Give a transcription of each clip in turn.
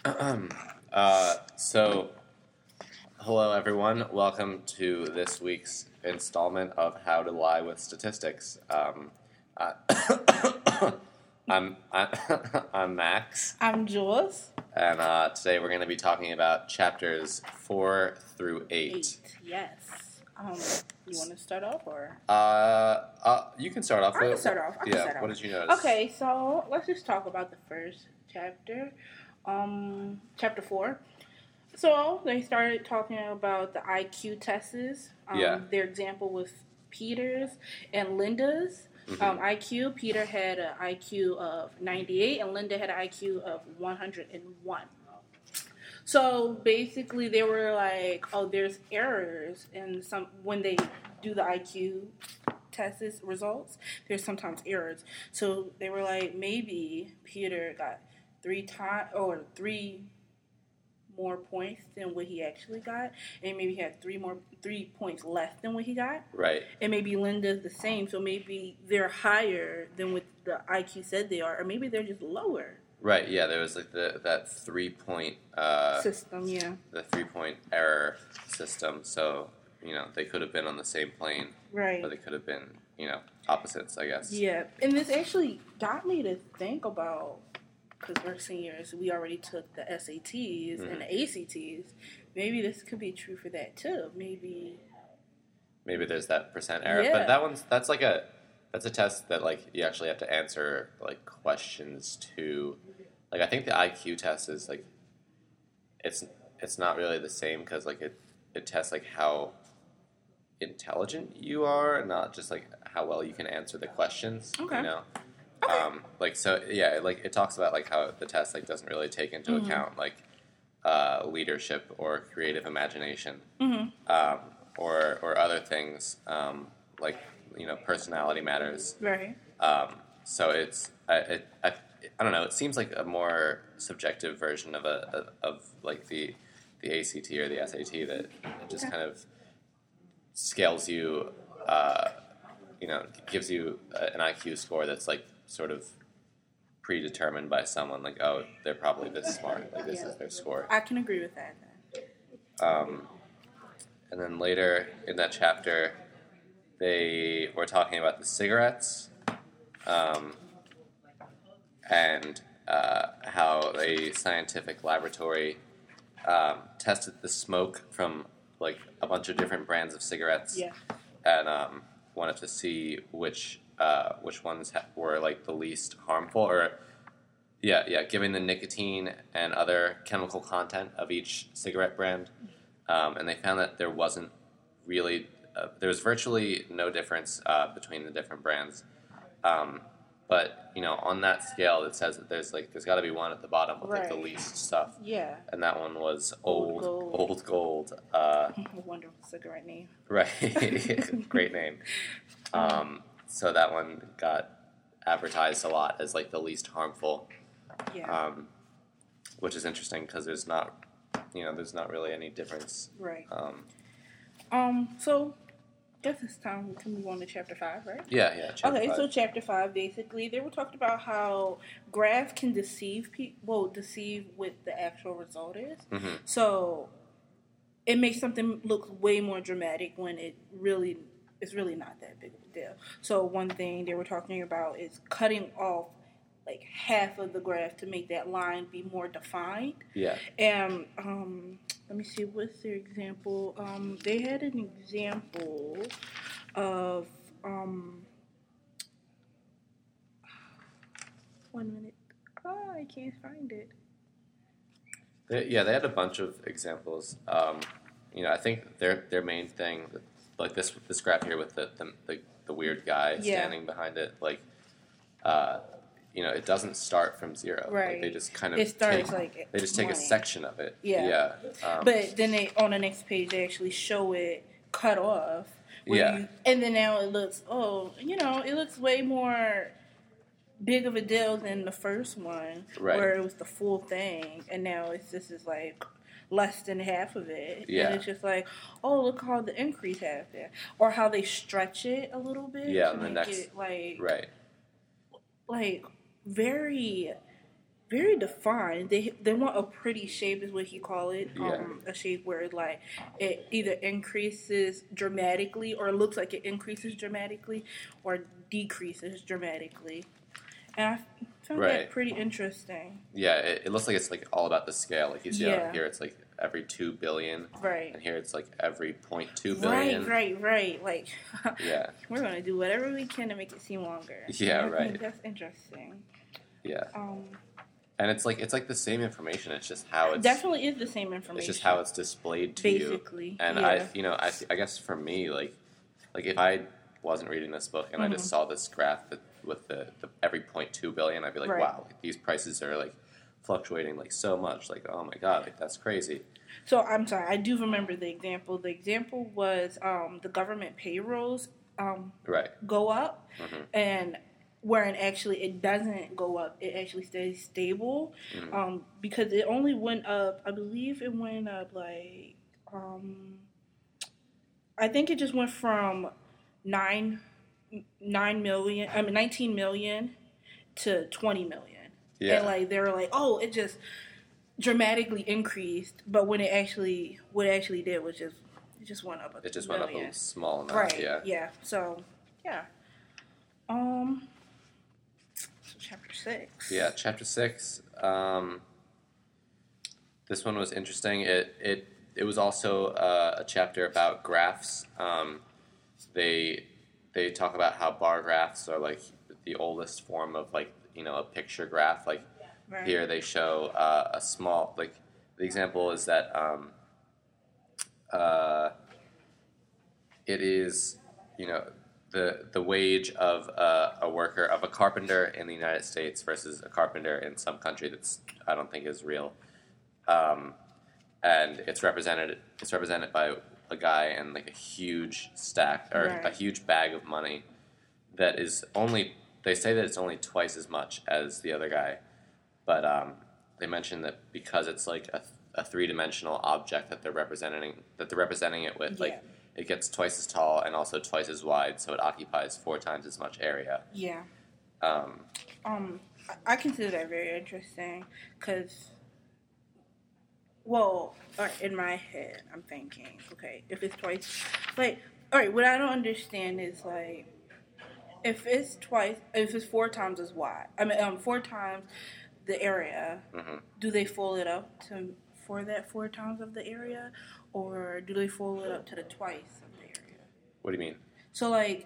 So, hello everyone. Welcome to this week's installment of How to Lie with Statistics. Uh, I'm Max, I'm Jules. and today we're going to be talking about chapters 4 through 8. Yes. You want to start off or? You can start off. I can start off. What did you notice? Okay, so let's just talk about the first chapter. Chapter 4. So they started talking about the IQ tests. Their example was Peter's and Linda's. IQ. Peter had an IQ of 98 and Linda had an IQ of 101. So basically, they were like, "Oh, there's errors in some when they do the IQ tests results. There's sometimes errors." So they were like, maybe Peter got 3 more points than what he actually got, and maybe he had 3 points less than what he got. Right. And maybe Linda's the same, so maybe they're higher than what the IQ said they are, or maybe they're just lower. Right, yeah, there was like that 3-point system, yeah. The 3-point error system, so, they could have been on the same plane. Right. Or they could have been, opposites, I guess. Yeah, and this actually got me to think about, because we're seniors, we already took the SATs and the ACTs. Maybe this could be true for that too. Maybe there's that percent error, yeah. But that's a test that like you actually have to answer like questions to. Like I think the IQ test is like it's not really the same because like it tests like how intelligent you are, not just like how well you can answer the questions. Okay. Okay. Like it talks about like how the test like doesn't really take into account like leadership or creative imagination, or other things like personality matters. Right. So it's I don't know. It seems like a more subjective version of like the ACT or the SAT that just kind of scales you. Gives you an IQ score that's like sort of predetermined by someone. Like, oh, they're probably this smart. Like, this is their score. I can agree with that. And then later in that chapter, they were talking about the cigarettes, and how a scientific laboratory tested the smoke from like a bunch of different brands of cigarettes, and wanted to see which ones were like the least harmful, or given the nicotine and other chemical content of each cigarette brand, and they found that there wasn't really there was virtually no difference between the different brands, but on that scale it says that there's got to be one at the bottom with like the least stuff, and that one was Old Gold. Wonderful cigarette name. Right. Great name. So that one got advertised a lot as like the least harmful. Yeah. Which is interesting because there's not really any difference. Right. So I guess it's time to move on to chapter 5, right? Yeah. Chapter 5. So chapter 5, basically, they were talking about how graphs can deceive what the actual result is. Mm-hmm. So it makes something look way more dramatic when it's really not that big of a deal. So one thing they were talking about is cutting off like half of the graph to make that line be more defined. Yeah. And let me see, what's their example? They had an example of 1 minute. Oh, I can't find it. They had a bunch of examples. I think their main thing, like this graph here with the weird guy standing behind it, like it doesn't start from zero. Right. Like they just kind of take a section of it. Yeah. But then on the next page they actually show it cut off. And then now it looks it looks way more big of a deal than the first one, where it was the full thing, and now this is like less than half of it. Yeah. And it's just like, oh, look how the increase happened. Or how they stretch it a little bit to make it like very very defined. They want a pretty shape, is what he call it. A shape where like it either increases dramatically or looks like it increases dramatically or decreases dramatically. And I found that pretty interesting. Yeah, it looks like it's like all about the scale. Like you see out here, it's like every 2 billion. Right. And here it's like every 0.2 billion. Right. Like, we're going to do whatever we can to make it seem longer. Yeah, right. That's interesting. Yeah. And it's like the same information. It's just how it's definitely is the same information. It's just how it's displayed to you. Basically. And I guess for me, like if I wasn't reading this book and I just saw this graph with the every 0.2 billion, I'd be like, wow, like, these prices are like fluctuating like so much. Like, oh my god, like that's crazy. So I'm sorry, I do remember the example. The example was the government payrolls go up, and where actually it doesn't go up, it actually stays stable, because it only went up. I believe it went up like I think it just went from 19 million to 20 million. Yeah. And like they were like, oh, it just dramatically increased, but what it actually did was it just went up It just went up a small amount. Right. Yeah. So yeah. So chapter 6. Yeah, chapter 6. This one was interesting. It was also a chapter about graphs. They talk about how bar graphs are like the oldest form of like a picture graph. Like here they show a small, like the example is that it is the wage of a worker, of a carpenter in the United States versus a carpenter in some country that's I don't think is real, and it's represented by a guy and like a huge stack or a huge bag of money that is only. They say that it's only twice as much as the other guy, but they mention that because it's like a three-dimensional object that they're representing it with, like it gets twice as tall and also twice as wide, so it occupies 4 times as much area. Yeah. I consider that very interesting because, well, in my head, I'm thinking, okay, if it's twice, like, all right, what I don't understand is like. If it's 4 times as wide, 4 times the area, do they fold it up for that 4 times of the area, or do they fold it up to the twice of the area? What do you mean? So like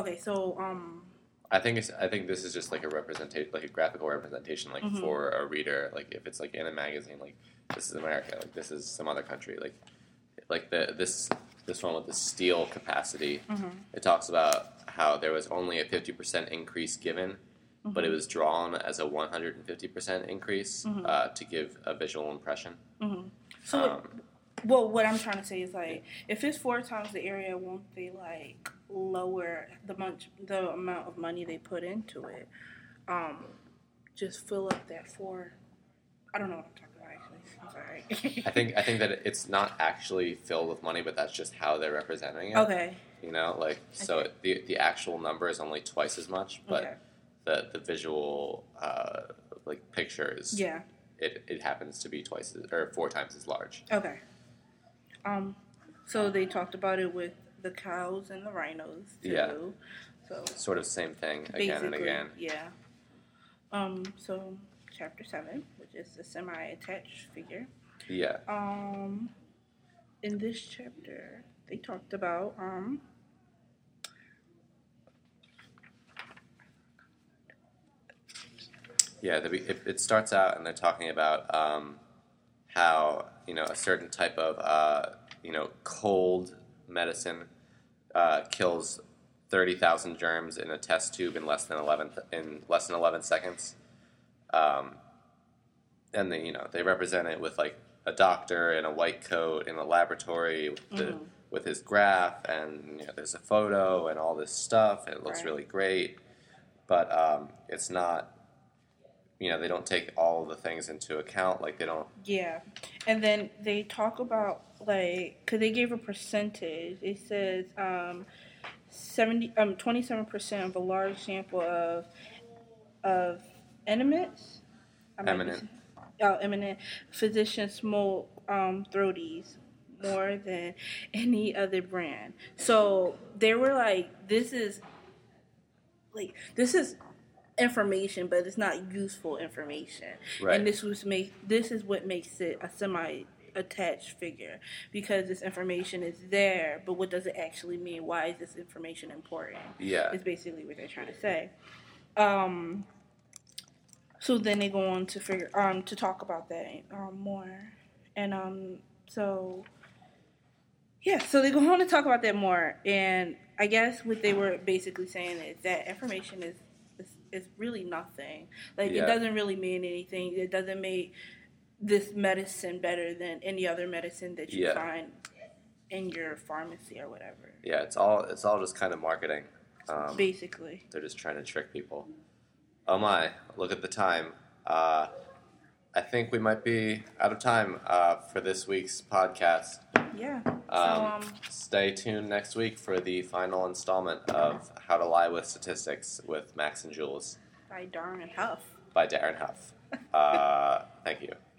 I think this is just like a representation, like a graphical representation, like for a reader. Like if it's like in a magazine, like this is America, like this is some other country, like this one with the steel capacity. It talks about how there was only a 50% increase given, but it was drawn as a 150% increase to give a visual impression. So, well, what I'm trying to say is like, if it's 4 times the area, won't they like lower the amount of money they put into it? Just fill up that 4. I don't know what I'm talking about. I'm sorry. I think that it's not actually filled with money, but that's just how they're representing it. Okay. So the actual number is only twice as much, but the visual picture is it happens to be 4 times as large. Okay. So they talked about it with the cows and the rhinos too. Yeah. So sort of same thing again and again. Yeah. So chapter 7, which is the semi-attached figure. Yeah. In this chapter, they talked about Yeah, it starts out and they're talking about how a certain type of cold medicine kills 30,000 germs in a test tube in less than 11 seconds, and they represent it with like a doctor in a white coat in a laboratory with his graph, and there's a photo and all this stuff. And it looks really great, but it's not. They don't take all the things into account. Like they don't. Yeah, and then they talk about because they gave a percentage. It says 27% of a large sample of enemates. Eminent physicians smoke throaties more than any other brand. So they were like, this is information, but it's not useful information. Right. And this is what makes it a semi-attached figure, because this information is there, but what does it actually mean? Why is this information important? Yeah, is basically what they're trying to say. So then they go on to to talk about that more, and so they go on to talk about that more, and I guess what they were basically saying is that information is really nothing. Like, it doesn't really mean anything. It doesn't make this medicine better than any other medicine that you find in your pharmacy or whatever. Yeah, it's all just kind of marketing. Basically, they're just trying to trick people. Oh my! Look at the time. I think we might be out of time for this week's podcast. Yeah. Stay tuned next week for the final installment of How to Lie with Statistics with Max and Jules. By Darren Huff. Thank you.